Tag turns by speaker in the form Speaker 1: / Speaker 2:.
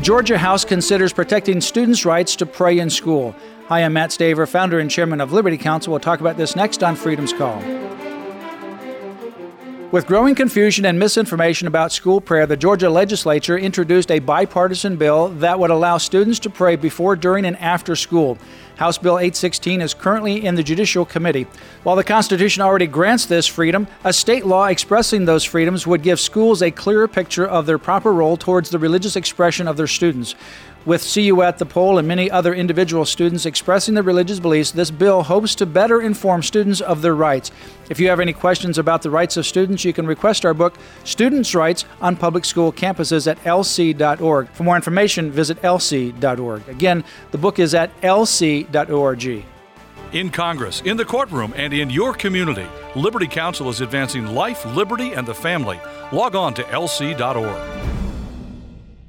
Speaker 1: Georgia House considers protecting students' rights to pray in school. Hi, I'm Matt Staver, founder and chairman of Liberty Counsel. We'll talk about this next on Freedom's Call. With growing confusion and misinformation about school prayer, the Georgia legislature introduced a bipartisan bill that would allow students to pray before, during, and after school. House Bill 816 is currently in the Judicial Committee. While the Constitution already grants this freedom, a state law expressing those freedoms would give schools a clearer picture of their proper role towards the religious expression of their students. With CU at the Poll and many other individual students expressing their religious beliefs, this bill hopes to better inform students of their rights. If you have any questions about the rights of students, you can request our book, Students' Rights on Public School Campuses, at lc.org. For more information, visit lc.org. Again, the book is at lc.org.
Speaker 2: In Congress, in the courtroom, and in your community, Liberty Counsel is advancing life, liberty, and the family. Log on to lc.org.